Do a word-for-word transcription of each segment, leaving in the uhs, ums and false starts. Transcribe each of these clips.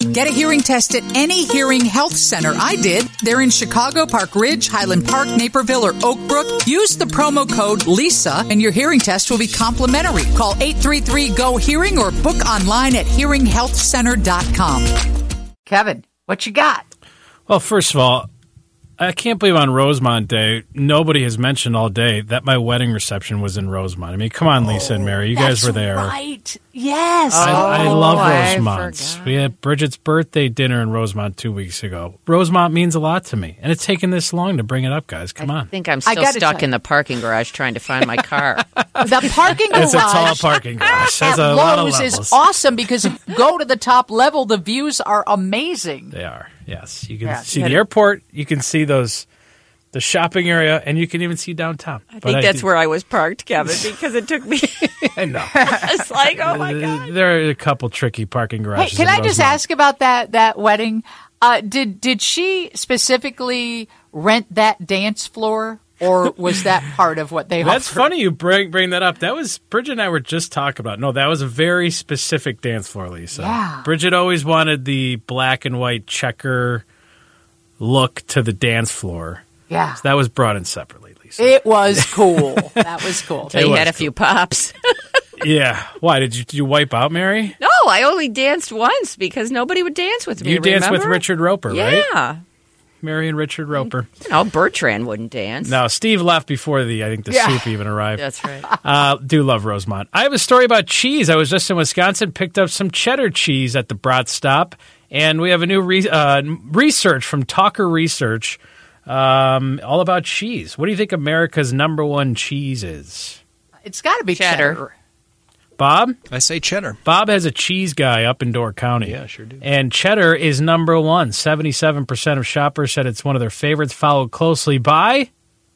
Get a hearing test at any hearing health center. I did. They're in Chicago, Park Ridge, Highland Park, Naperville, or Oak Brook. Use the promo code LISA and your hearing test will be complimentary. Call eight three three, G O hearing or book online at hearing health center dot com. Kevin, what you got? Well, first of all, I can't believe on Rosemont Day, nobody has mentioned all day that my wedding reception was in Rosemont. I mean, come on, Lisa and Mary. You guys were there. Right. Yes. I, I love I Rosemont. forgot. We had Bridget's birthday dinner in Rosemont two weeks ago. Rosemont means a lot to me. And it's taken this long to bring it up, guys. Come I on. think I'm I still gotta stuck tell in the parking garage trying to find my car. The parking garage. It's a tall parking garage. At There's a lot of Lowe's levels. is awesome because if you go to the top level, the views are amazing. They are, yes. You can Yeah, see you the gotta- airport. You can see those, the shopping area, and you can even see downtown. I think that's where I was parked, Kevin, because it took me. I know. It's like, oh my God. There are a couple tricky parking Hey, garages. can in I just Rosemont. ask about that that wedding? Uh, did did she specifically rent that dance floor, or was that part of what they That's offered? funny you bring bring that up. That was Bridget and I were just talking about. No, that was a very specific dance floor, Lisa. Yeah. Bridget always wanted the black and white checker look to the dance floor. Yeah, So that was brought in separately, Lisa. it was cool. That was cool. They was had a few pops. Yeah. Why did you did you wipe out, Mary? No, I only danced once because nobody would dance with me. You danced with remember? Richard Roper, right? Yeah. Mary and Richard Roper. You know, Bertrand wouldn't dance. No, Steve left before the I think the Yeah. soup even arrived. That's right. Uh, do love Rosemont. I have a story about cheese. I was just in Wisconsin, picked up some cheddar cheese at the Brat Stop, and we have a new re- uh, research from Talker Research um, all about cheese. What do you think America's number one cheese is? It's got to be Cheddar. cheddar. Bob? I say cheddar. Bob has a cheese guy up in Door County. Yeah, sure do. And cheddar is number one. seventy-seven percent of shoppers said it's one of their favorites, followed closely by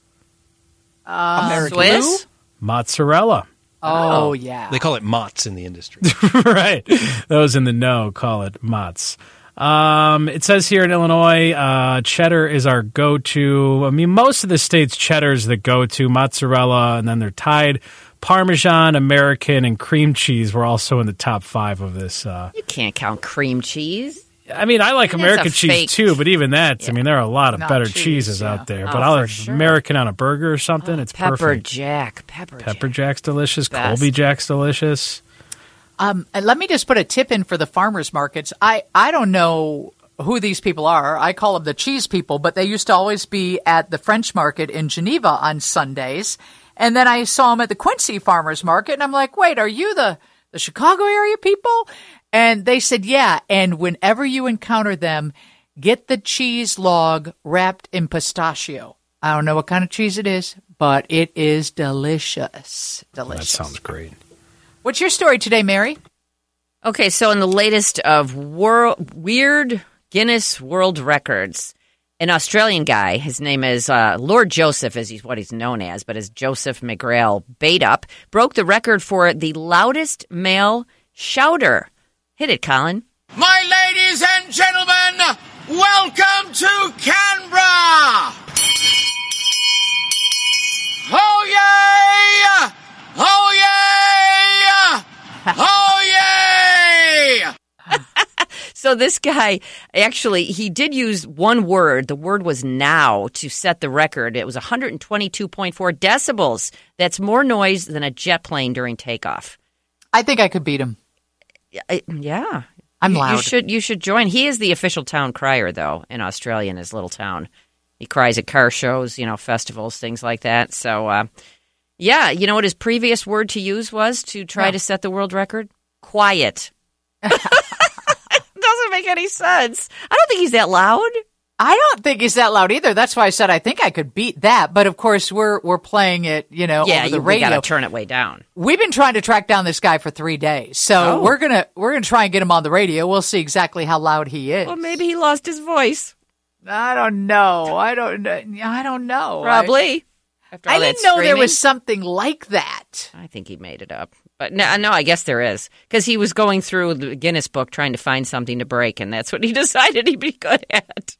Uh, Swiss? mozzarella. Oh, yeah. They call it Mott's in the industry. Right. Those in the know call it Mott's. Um, it says here in Illinois, uh, cheddar is our go-to. I mean, most of the states, cheddar is the go-to. Mozzarella, and then they're tied. Parmesan, American, and cream cheese were also in the top five of this. Uh, You can't count cream cheese. I mean, I like That's American a cheese fake- too, but even that, I mean, there are a lot of Not better cheese, cheeses yeah. out there. Oh, But I'll for have sure. American on a burger or something. It's Pepper perfect. Jack. Pepper, Pepper Jack. Jack's delicious. Best. Colby Jack's delicious. Um, and let me just put a tip in for the farmers markets. I, I don't know who these people are. I call them the cheese people, but they used to always be at the French market in Geneva on Sundays. And then I saw them at the Quincy farmers market, and I'm like, wait, are you the, the Chicago area people? And they said, yeah. And whenever you encounter them, get the cheese log wrapped in pistachio. I don't know what kind of cheese it is, but it is delicious. That Delicious. sounds great. What's your story today, Mary? Okay, so in the latest of world, weird Guinness World Records, an Australian guy, his name is uh, Lord Joseph, is he's what he's known as, but as Joseph McGrail Baidup, broke the record for the loudest male shouter. Hit it, Colin. My ladies and gentlemen, welcome to Canberra! Oh yeah! Oh yeah! Oh yeah! So this guy, actually, he did use one word. The word was now to set the record. It was one hundred twenty-two point four decibels. That's more noise than a jet plane during takeoff. I think I could beat him. I- yeah. I'm you, You loud. should, you should join. He is the official town crier, though, in Australia, in his little town. He cries at car shows, you know, festivals, things like that. So, uh, yeah, you know what his previous word to use was to try No. to set the world record? Quiet. Doesn't make any sense. I don't think he's that loud. I don't think he's that loud either. That's why I said I think I could beat that. But of course, we're we're playing it, you know, Yeah, over the you, we radio. got to turn it way down. We've been trying to track down this guy for three days, so Oh. we're gonna we're gonna try and get him on the radio. We'll see exactly how loud he is. Well, maybe he lost his voice. I don't know. I don't. I don't know. Probably. After I, all I that didn't know there screaming. was something like that. I think he made it up. But no, no, I guess there is. Because he was going through the Guinness book trying to find something to break, and that's what he decided he'd be good at.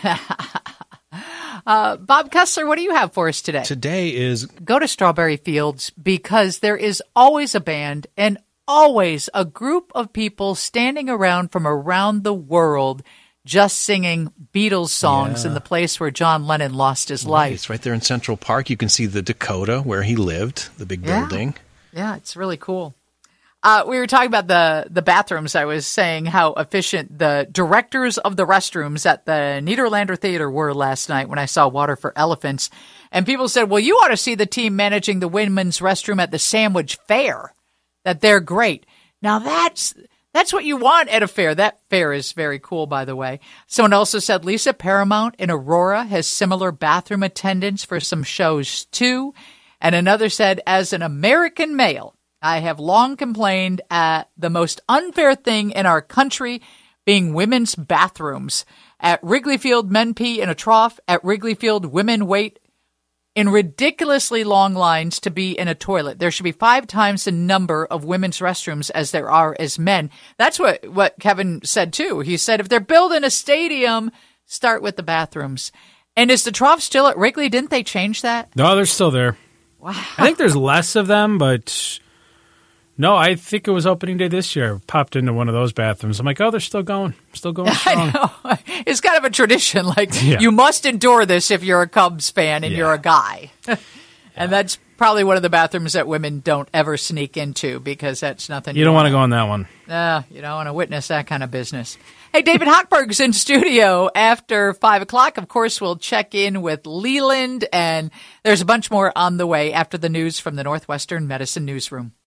Uh, Bob Kessler, what do you have for us today? Today is Go to Strawberry Fields because there is always a band and always a group of people standing around from around the world just singing Beatles songs Yeah. in the place where John Lennon lost his Right, life. it's right there in Central Park. You can see the Dakota where he lived, the big Yeah. building. Yeah, it's really cool. Uh, we were talking about the, the bathrooms. I was saying how efficient the directors of the restrooms at the Nederlander Theater were last night when I saw Water for Elephants. And people said, well, you ought to see the team managing the women's restroom at the Sandwich Fair, that they're great. Now, that's that's what you want at a fair. That fair is very cool, by the way. Someone also said Lisa Paramount in Aurora has similar bathroom attendants for some shows, too. And another said, as an American male, I have long complained at the most unfair thing in our country being women's bathrooms. At Wrigley Field, men pee in a trough. At Wrigley Field, women wait in ridiculously long lines to be in a toilet. There should be five times the number of women's restrooms as there are as men. That's what, what Kevin said, too. He said, if they're building a stadium, start with the bathrooms. And is the trough still at Wrigley? Didn't they change that? No, they're still there. Wow. I think there's less of them, but no, I think it was opening day this year. Popped into one of those bathrooms. I'm like, oh, they're still going. Still going strong. I know. It's kind of a tradition. Like, Yeah. you must endure this if you're a Cubs fan and Yeah. you're a guy. And that's probably one of the bathrooms that women don't ever sneak into because that's nothing. You don't want to go on that one. Uh, you don't want to witness that kind of business. Hey, David Hochberg's in studio after five o'clock. Of course, we'll check in with Leland, and there's a bunch more on the way after the news from the Northwestern Medicine Newsroom.